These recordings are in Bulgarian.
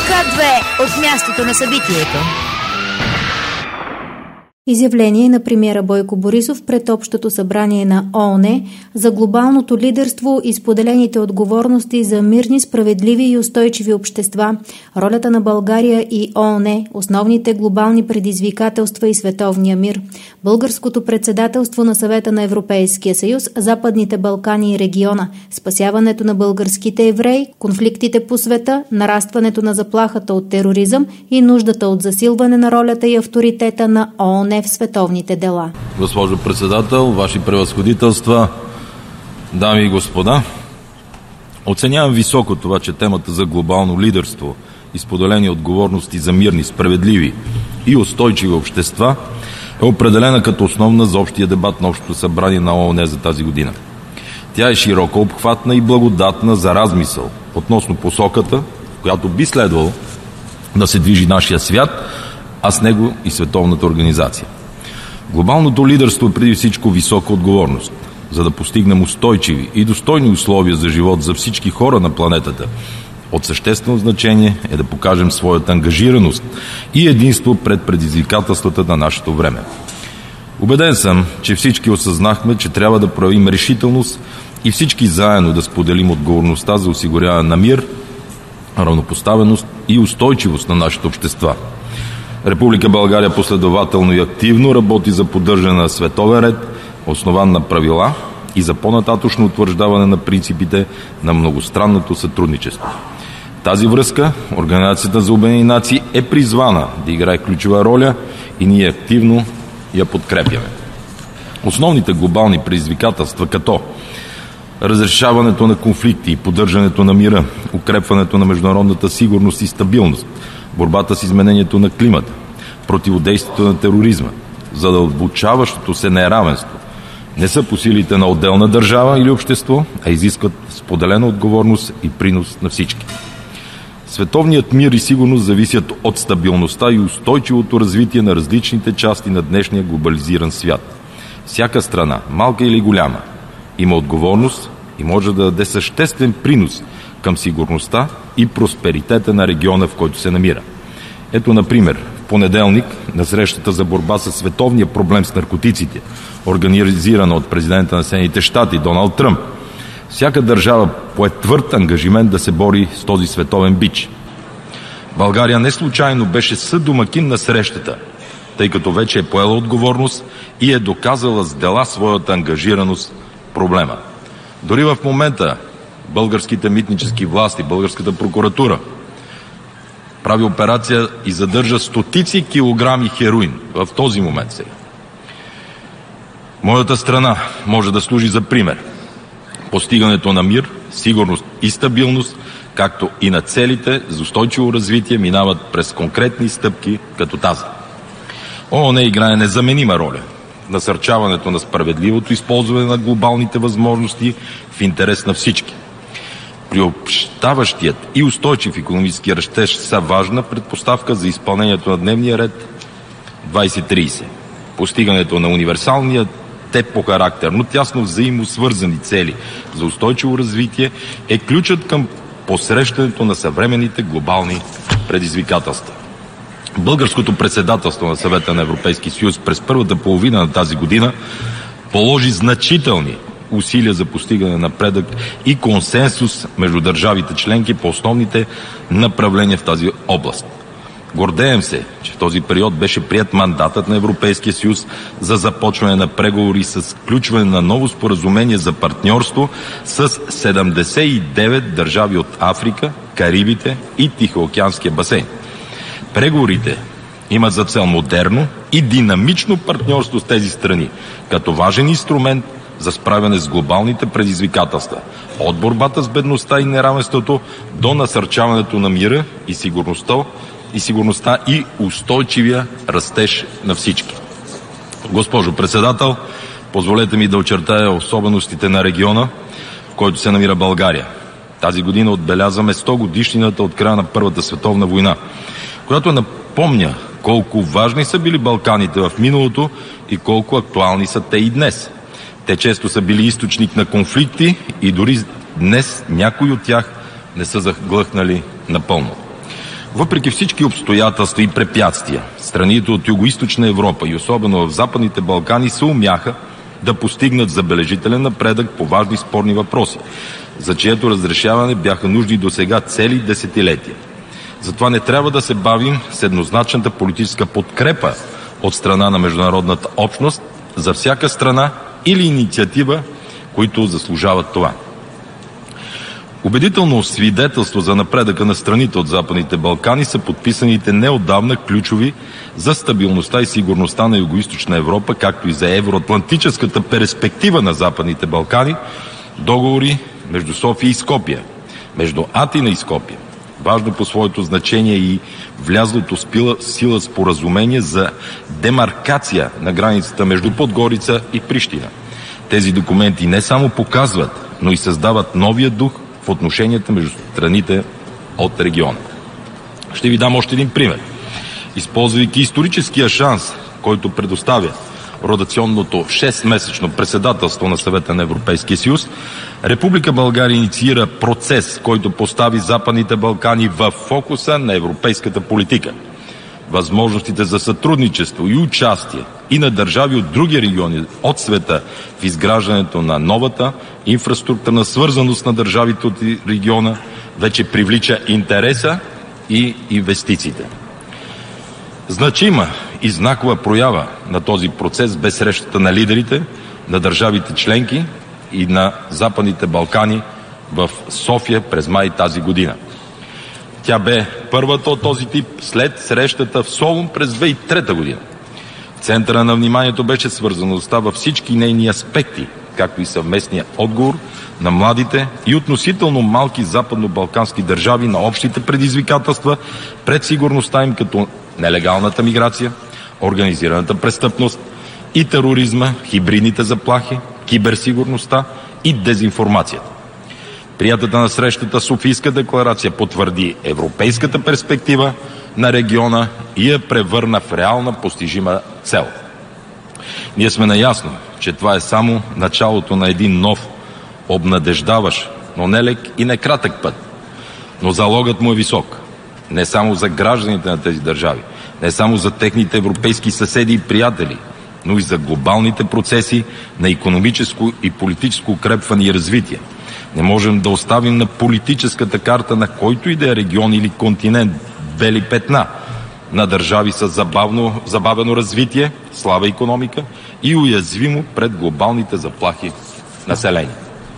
К2 от мястото на събитието. Изявление на премиера Бойко Борисов пред Общото събрание на ООН за глобалното лидерство и споделените отговорности за мирни, справедливи и устойчиви общества, ролята на България и ООН, основните глобални предизвикателства и световния мир, българското председателство на Съвета на Европейския съюз, Западните Балкани и региона, спасяването на българските евреи, конфликтите по света, нарастването на заплахата от тероризъм и нуждата от засилване на ролята и авторитета на ООН в световните дела. Госпожо председател, ваши превъзходителства, дами и господа, оценявам високо това, че темата за глобално лидерство и споделени отговорности за мирни, справедливи и устойчиви общества е определена като основна за общия дебат на Общото събрание на ООН за тази година. Тя е широко обхватна и благодатна за размисъл относно посоката, в която би следвало да се движи нашия свят, а с него и световната организация. Глобалното лидерство е преди всичко висока отговорност. За да постигнем устойчиви и достойни условия за живот за всички хора на планетата, от съществено значение е да покажем своята ангажираност и единство пред предизвикателствата на нашето време. Убеден съм, че всички осъзнахме, че трябва да проявим решителност и всички заедно да споделим отговорността за осигуряване на мир, равнопоставеност и устойчивост на нашите общества. Република България последователно и активно работи за поддържане на световен ред, основан на правила и за по-нататъчно утвърждаване на принципите на многостранното сътрудничество. В тази връзка Организацията за обединени нации е призвана да играе ключова роля и ние активно я подкрепяме. Основните глобални предизвикателства като разрешаването на конфликти и поддържането на мира, укрепването на международната сигурност и стабилност, борбата с изменението на климата, противодействието на тероризма, задълбочаващото се неравенство, не са по силите на отделна държава или общество, а изискват споделена отговорност и принос на всички. Световният мир и сигурност зависят от стабилността и устойчивото развитие на различните части на днешния глобализиран свят. Всяка страна, малка или голяма, има отговорност и може да даде съществен принос към сигурността и просперитета на региона, в който се намира. Ето, например, в понеделник на срещата за борба с световния проблем с наркотиците, организирана от президента на Съединените щати Доналд Тръмп, всяка държава пое твърд ангажимент да се бори с този световен бич. България не случайно беше съдомакин на срещата, тъй като вече е поела отговорност и е доказала с дела своята ангажираност в проблема. Дори в момента българските митнически власти, българската прокуратура прави операция и задържа стотици килограми хероин в този момент сега. Моята страна може да служи за пример. Постигането на мир, сигурност и стабилност, както и на целите за устойчиво развитие, минават през конкретни стъпки като тази. ООН играе незаменима роля в насърчаването на справедливото използване на глобалните възможности в интерес на всички. Приобщаващият и устойчив икономически растеж са важна предпоставка за изпълнението на дневния ред 2030. Постигането на универсалния по характер, но тясно взаимосвързани цели за устойчиво развитие е ключът към посрещането на съвременните глобални предизвикателства. Българското председателство на Съвета на Европейския съюз през първата половина на тази година положи значителни усилия за постигане на напредък и консенсус между държавите членки по основните направления в тази област. Гордеем се, че в този период беше приет мандатът на Европейския съюз за започване на преговори с включване на ново споразумение за партньорство с 79 държави от Африка, Карибите и Тихоокеанския басейн. Преговорите имат за цел модерно и динамично партньорство с тези страни, като важен инструмент за справяне с глобалните предизвикателства, от борбата с бедността и неравенството до насърчаването на мира и сигурността и устойчивия растеж на всички. Госпожо председател, позволете ми да очертая особеностите на региона, в който се намира България. Тази година отбелязваме 100 годишнината от края на Първата световна война, която напомня колко важни са били Балканите в миналото и колко актуални са те и днес. Те често са били източник на конфликти и дори днес някои от тях не са заглъхнали напълно. Въпреки всички обстоятелства и препятствия, страните от Югоизточна Европа и особено в Западните Балкани се умяха да постигнат забележителен напредък по важни спорни въпроси, за чието разрешаване бяха нужни досега цели десетилетия. Затова не трябва да се бавим с еднозначната политическа подкрепа от страна на международната общност за всяка страна или инициатива, които заслужават това. Убедително свидетелство за напредъка на страните от Западните Балкани са подписаните неотдавна ключови за стабилността и сигурността на Югоизточна Европа, както и за евроатлантическата перспектива на Западните Балкани, договори между София и Скопие, между Атина и Скопие. Важно по своето значение и влязлото сила споразумение за демаркация на границата между Подгорица и Прищина. Тези документи не само показват, но и създават новия дух в отношенията между страните от региона. Ще ви дам още един пример. Използвайки историческия шанс, който предоставя роtaционното 6-месечно председателство на Съвета на Европейския съюз, Република България инициира процес, който постави Западните Балкани в фокуса на европейската политика. Възможностите за сътрудничество и участие и на държави от други региони от света в изграждането на новата инфраструктурна свързаност на държавите от региона вече привлича интереса и инвестициите. Значима и знакова проява на този процес бе срещата на лидерите на държавите членки и на Западните Балкани в София през май тази година. Тя бе първата от този тип след срещата в Солун през 2003 година. В центъра на вниманието беше свързаността във всички нейни аспекти, както и съвместния отговор на младите и относително малки западно-балкански държави на общите предизвикателства пред сигурността им, като нелегалната миграция, организираната престъпност и тероризма, хибридните заплахи, киберсигурността и дезинформацията. Приятата на срещата Софийска декларация потвърди европейската перспектива на региона и я превърна в реална постижима цел. Ние сме наясно, че това е само началото на един нов, обнадеждаващ, но нелек и некратък път. Но залогът му е висок. Не само за гражданите на тези държави, не само за техните европейски съседи и приятели, но и за глобалните процеси на икономическо и политическо укрепване и развитие. Не можем да оставим на политическата карта на който и да е регион или континент бели петна на държави с забавено развитие, слаба икономика и уязвимо пред глобалните заплахи население.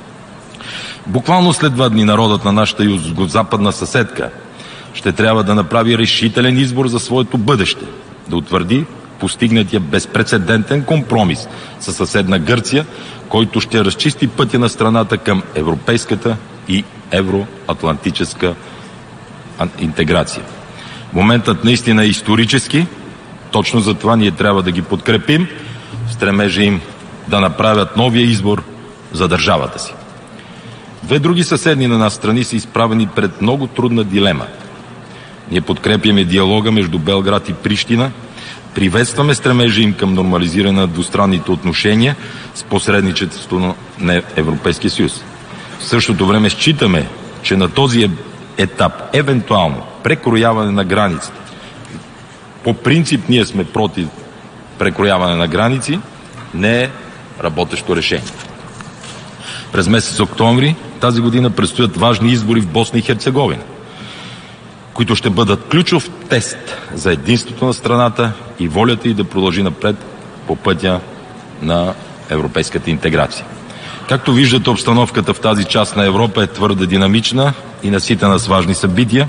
Буквално след 2 дни народът на нашата югозападна съседка ще трябва да направи решителен избор за своето бъдеще, да утвърди постигнатия безпрецедентен компромис със съседна Гърция, който ще разчисти пътя на страната към европейската и евроатлантическа интеграция. Моментът наистина е исторически, точно за това ние трябва да ги подкрепим в стремежа им да направят новия избор за държавата си. 2 други съседни на нас страни са изправени пред много трудна дилема. Ние подкрепяме диалога между Белград и Прищина, приветстваме стремежа им към нормализиране на двустранните отношения с посредничеството на Европейския съюз. В същото време считаме, че на този етап евентуално прекрояване на границите, по принцип ние сме против прекрояване на граници, не е работещо решение. През месец октомври тази година предстоят важни избори в Босна и Херцеговина, които ще бъдат ключов тест за единството на страната и волята й да продължи напред по пътя на европейската интеграция. Както виждате, обстановката в тази част на Европа е твърде динамична и наситена с важни събития.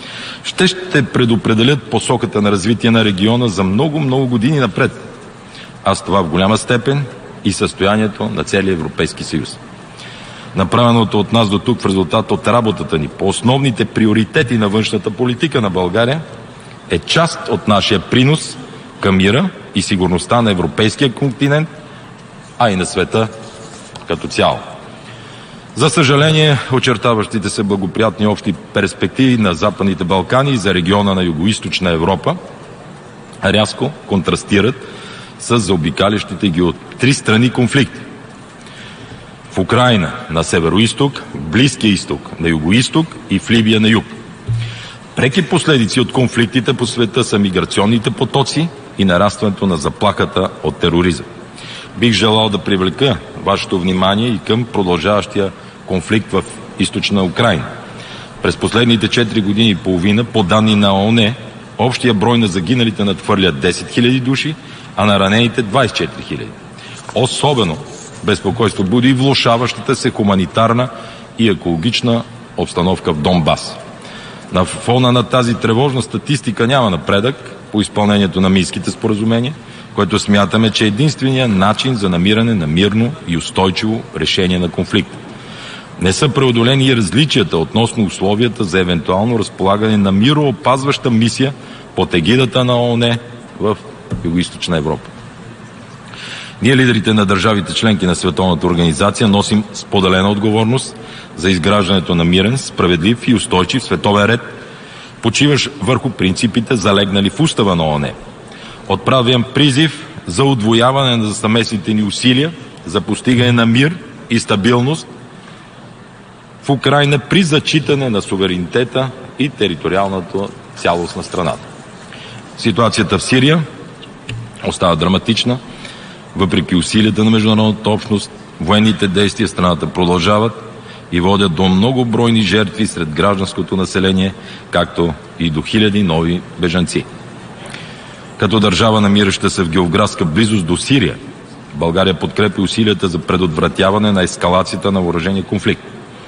Ще предопределят посоката на развитие на региона за много години напред. А с това в голяма степен и състоянието на целия Европейски съюз. Направеното от нас до тук в резултат от работата ни по основните приоритети на външната политика на България е част от нашия принос към мира и сигурността на европейския континент, а и на света като цяло. За съжаление, очертаващите се благоприятни общи перспективи на Западните Балкани и за региона на Югоизточна Европа рязко контрастират с заобикалящите ги от 3 страни конфликти. В Украйна на северо-исток, в Близкия изток на юго-исток и в Либия на юг. Преки последици от конфликтите по света са миграционните потоци и нарастването на заплахата от тероризъм. Бих желал да привлека вашето внимание и към продължаващия конфликт в източна Украйна. През последните 4 години и половина, по данни на ООН, общия брой на загиналите надхвърля 10 000 души, а на ранените 24 000. Особено безпокойство буди и влошаващата се хуманитарна и екологична обстановка в Донбас. На фона на тази тревожна статистика няма напредък по изпълнението на Минските споразумения, което смятаме, че е единственият начин за намиране на мирно и устойчиво решение на конфликта. Не са преодолени и различията относно условията за евентуално разполагане на мироопазваща мисия под егидата на ООН в Югоизточна Европа. Ние, лидерите на държавите членки на Световната организация, носим споделена отговорност за изграждането на мирен, справедлив и устойчив световен ред, почиващ върху принципите, залегнали в устава на ООН. Отправям призив за удвояване на съвместните ни усилия за постигане на мир и стабилност в Украйна при зачитане на суверенитета и териториалната цялост на страната. Ситуацията в Сирия остава драматична. Въпреки усилията на международната общност, военните действия в страната продължават и водят до многобройни жертви сред гражданското население, както и до хиляди нови бежанци. Като държава, намираща се в географска близост до Сирия, България подкрепи усилията за предотвратяване на ескалацията на въоръжения конфликт.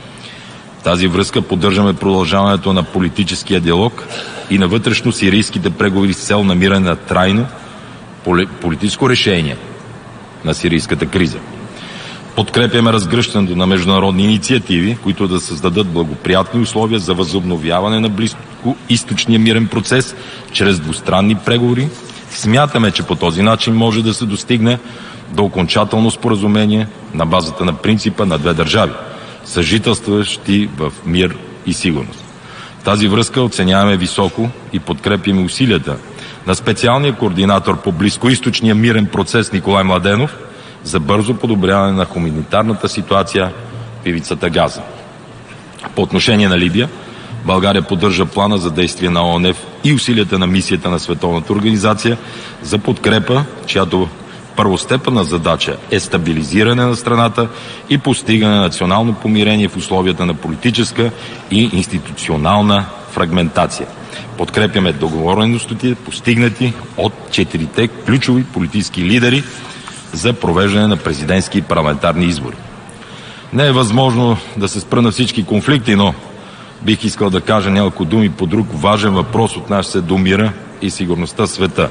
В тази връзка поддържаме продължаването на политическия диалог и на вътрешно-сирийските преговори с цел намиране на трайно политическо решение на сирийската криза. Подкрепяме разгръщането на международни инициативи, които да създадат благоприятни условия за възобновяване на близкоизточния мирен процес чрез двустранни преговори. Смятаме, че по този начин може да се достигне до окончателно споразумение на базата на принципа на две държави, съжителстващи в мир и сигурност. В тази връзка оценяваме високо и подкрепяме усилията на специалния координатор по близкоизточния мирен процес Николай Младенов за бързо подобряване на хуманитарната ситуация в ивицата Газа. По отношение на Либия, България поддържа плана за действие на ООН и усилията на мисията на Световната организация за подкрепа, чиято първостепенна задача е стабилизиране на страната и постигане на национално помирение в условията на политическа и институционална фрагментация. Подкрепяме договореностите, постигнати от 4-те ключови политически лидери за провеждане на президентски и парламентарни избори. Не е възможно да се спра на всички конфликти, но бих искал да кажа няколко думи по друг важен въпрос, отнасящ се до мира и сигурността в света.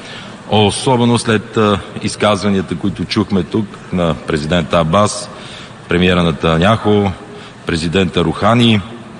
Особено след изказванията, които чухме тук на президента Абас, премиера Нетаняху, президента Рухани.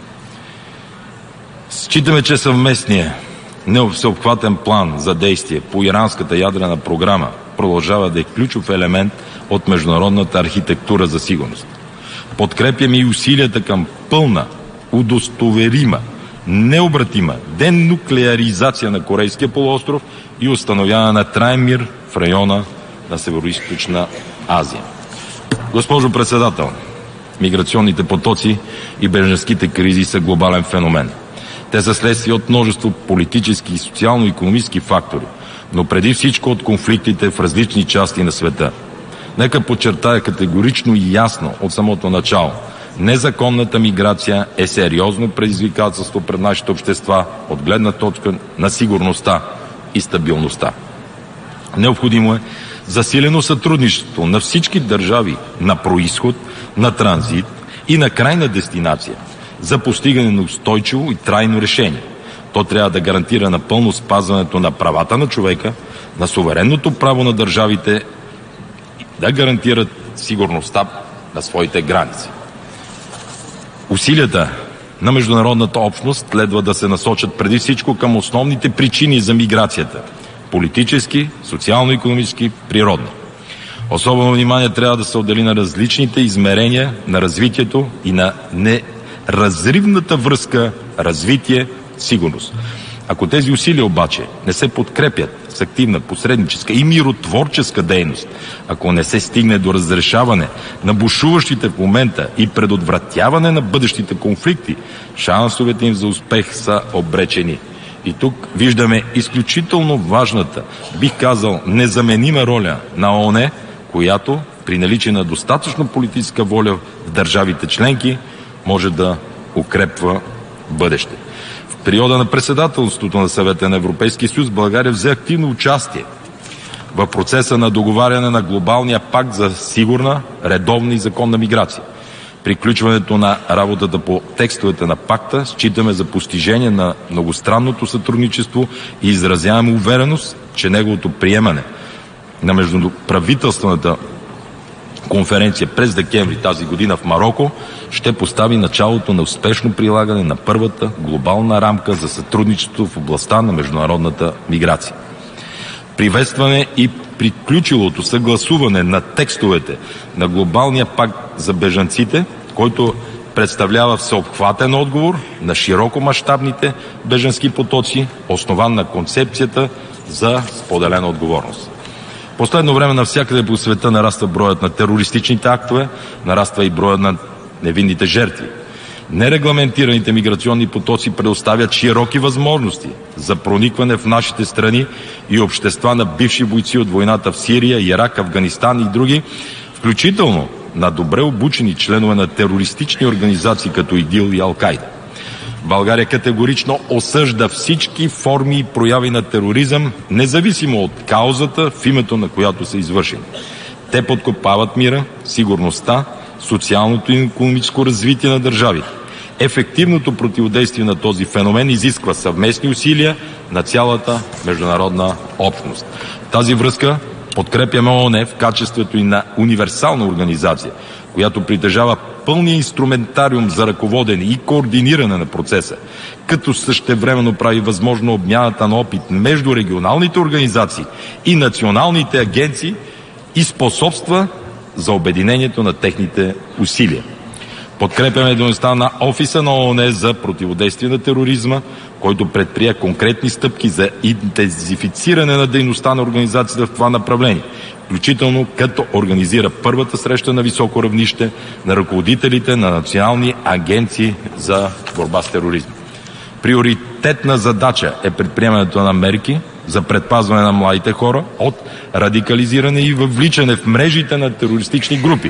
Считаме, че съвместният всеобхватен план за действие по иранската ядрена програма продължава да е ключов елемент от международната архитектура за сигурност. Подкрепяме и усилията към пълна, удостоверима, необратима денуклеаризация на Корейския полуостров и установяване на траен мир в района на Североизточна Азия. Госпожо председател, миграционните потоци и бежанските кризи са глобален феномен. Те са следствие от множество политически и социално-икономически фактори, но преди всичко от конфликтите в различни части на света. Нека подчертая категорично и ясно от самото начало. Незаконната миграция е сериозно предизвикателство пред нашите общества от гледна точка на сигурността и стабилността. Необходимо е засилено сътрудничество на всички държави на происход, на транзит и на крайна дестинация за постигане на устойчиво и трайно решение. То трябва да гарантира напълно спазването на правата на човека, на суверенното право на държавите да гарантират сигурността на своите граници. Усилията на международната общност следва да се насочат преди всичко към основните причини за миграцията – политически, социално-икономически, природни. Особено внимание трябва да се отдели на различните измерения на развитието и на неразривната връзка развитие, сигурност. Ако тези усилия обаче не се подкрепят с активна посредническа и миротворческа дейност, ако не се стигне до разрешаване на бушуващите в момента и предотвратяване на бъдещите конфликти, шансовете им за успех са обречени. И тук виждаме изключително важната, бих казал, незаменима роля на ООН, която при наличие на достатъчно политическа воля в държавите членки може да укрепва бъдеще. В периода на председателството на Съвета на Европейския съюз България взе активно участие в процеса на договаряне на глобалния пакт за сигурна, редовна и законна миграция. Приключването на работата по текстовете на пакта считаме за постижение на многостранното сътрудничество и изразяваме увереност, че неговото приемане на междуправителствената конференция през декември тази година в Мароко ще постави началото на успешно прилагане на първата глобална рамка за сътрудничество в областта на международната миграция. Приветстваме и приключилото съгласуване на текстовете на глобалния пакт за бежанците, който представлява всеобхватен отговор на широкомащабните бежански потоци, основан на концепцията за споделена отговорност. Последно време навсякъде по света нараства броят на терористичните актове, нараства и броят на невинните жертви. Нерегламентираните миграционни потоци предоставят широки възможности за проникване в нашите страни и общества на бивши бойци от войната в Сирия, Ирак, Афганистан и други, включително на добре обучени членове на терористични организации като ИДИЛ и Ал-Кайда. България категорично осъжда всички форми и прояви на тероризъм, независимо от каузата, в името на която са извършени. Те подкопават мира, сигурността, социалното и икономическо развитие на държавите. Ефективното противодействие на този феномен изисква съвместни усилия на цялата международна общност. В тази връзка подкрепяме ООН в качеството и на универсална организация, която притежава пълния инструментариум за ръководене и координиране на процеса, като същевременно прави възможно обмяната на опит между регионалните организации и националните агенции и способства за обединението на техните усилия. Подкрепяме дейността на Офиса на ООН за противодействие на тероризма, който предприе конкретни стъпки за интензифициране на дейността на организацията в това направление, включително като организира първата среща на високо равнище на ръководителите на национални агенции за борба с тероризма. Приоритетна задача е предприемането на мерки за предпазване на младите хора от радикализиране и въвличане в мрежите на терористични групи,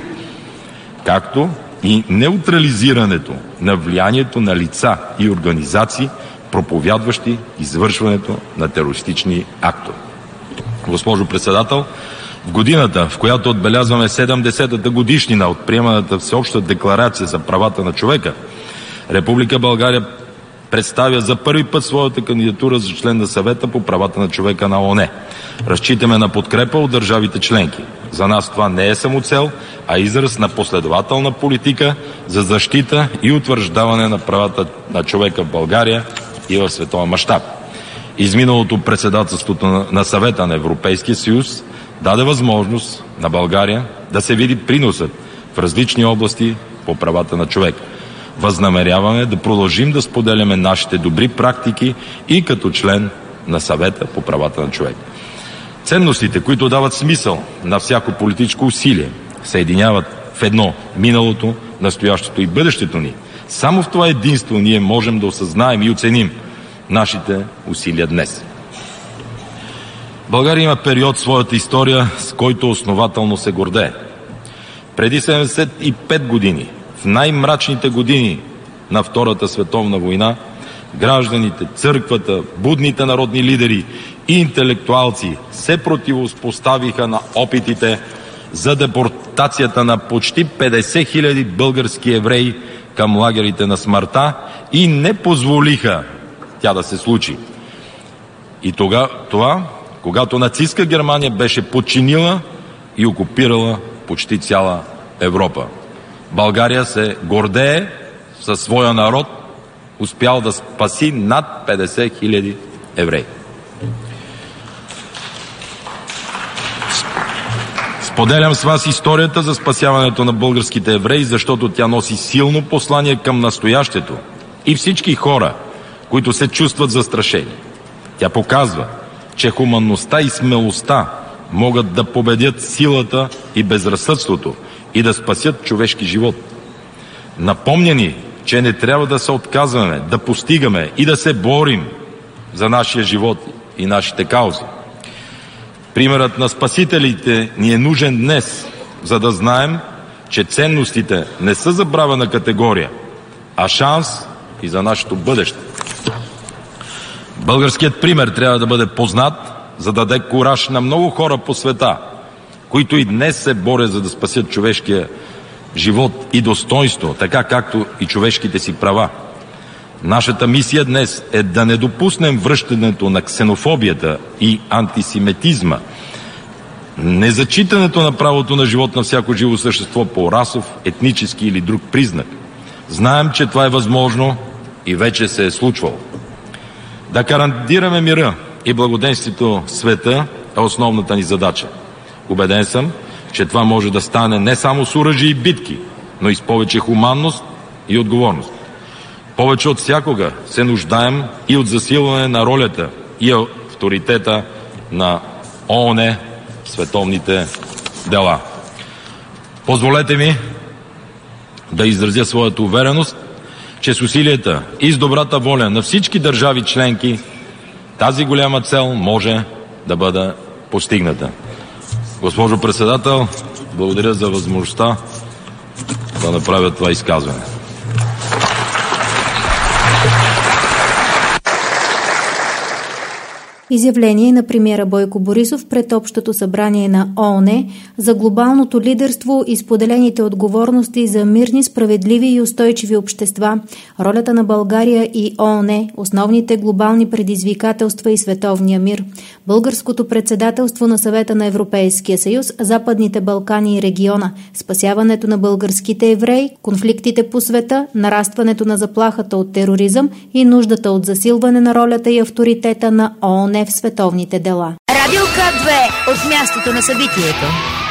както и неутрализирането на влиянието на лица и организации, проповядващи извършването на терористични актове. Госпожо председател, в годината, в която отбелязваме 70-та годишнина от приеманата Всеобща декларация за правата на човека, Република България представя за първи път своята кандидатура за член на Съвета по правата на човека на ООН. Разчитаме на подкрепа от държавите членки. За нас това не е самоцел, а израз на последователна политика за защита и утвърждаване на правата на човека в България и в световен мащаб. Изминалото председателството на Съвета на Европейския съюз даде възможност на България да се види приносът в различни области по правата на човека. Възнамеряваме да продължим да споделяме нашите добри практики и като член на Съвета по правата на човека. Ценностите, които дават смисъл на всяко политическо усилие, съединяват в едно миналото, настоящето и бъдещето ни. Само в това единство ние можем да осъзнаем и оценим нашите усилия днес. България има период в своята история, с който основателно се гордее. Преди 75 години, в най-мрачните години на Втората световна война, гражданите, църквата, будните народни лидери и интелектуалци се противопоставиха на опитите за депортацията на почти 50 000 български евреи към лагерите на смъртта и не позволиха тя да се случи. И това, когато нацистска Германия беше подчинила и окупирала почти цяла Европа. България се гордее със своя народ, успял да спаси над 50 000 евреи. Споделям с вас историята за спасяването на българските евреи, защото тя носи силно послание към настоящето и всички хора, които се чувстват застрашени. Тя показва, че хуманността и смелостта могат да победят силата и безразсъдството и да спасят човешки живот. Напомня ни, че не трябва да се отказваме, да постигаме и да се борим за нашия живот и нашите каузи. Примерът на спасителите ни е нужен днес, за да знаем, че ценностите не са забравена категория, а шанс и за нашето бъдеще. Българският пример трябва да бъде познат, за да даде кураж на много хора по света, които и днес се борят за да спасят човешкия живот и достоинство, така както и човешките си права. Нашата мисия днес е да не допуснем връщането на ксенофобията и антисемитизма, незачитането на правото на живот на всяко живо същество по расов, етнически или друг признак. Знаем, че това е възможно и вече се е случвало. Да гарантираме мира и благоденствието в света е основната ни задача. Убеден съм, че това може да стане не само с оръжие и битки, но и с повече хуманност и отговорност. Повече от всякога се нуждаем и от засилване на ролята и авторитета на ООН в световните дела. Позволете ми да изразя своята увереност, че с усилията и с добрата воля на всички държави членки тази голяма цел може да бъде постигната. Госпожо председател, благодаря за възможността да направя това изказване. Изявление на премиера Бойко Борисов пред Общото събрание на ООН за глобалното лидерство и споделените отговорности за мирни, справедливи и устойчиви общества, ролята на България и ООН, основните глобални предизвикателства и световния мир, българското председателство на Съвета на Европейския съюз, Западните Балкани и региона, спасяването на българските евреи, конфликтите по света, нарастването на заплахата от тероризъм и нуждата от засилване на ролята и авторитета на ООН в световните дела. Радио К2 от мястото на събитието.